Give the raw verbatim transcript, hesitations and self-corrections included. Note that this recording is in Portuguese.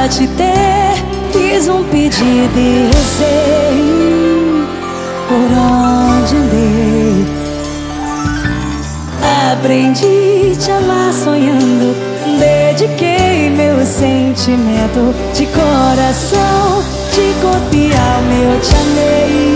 pra te ter, fiz um pedido e rezei por onde andei. Aprendi te amar sonhando, dediquei meu sentimento de coração, de corpo e alma eu te amei.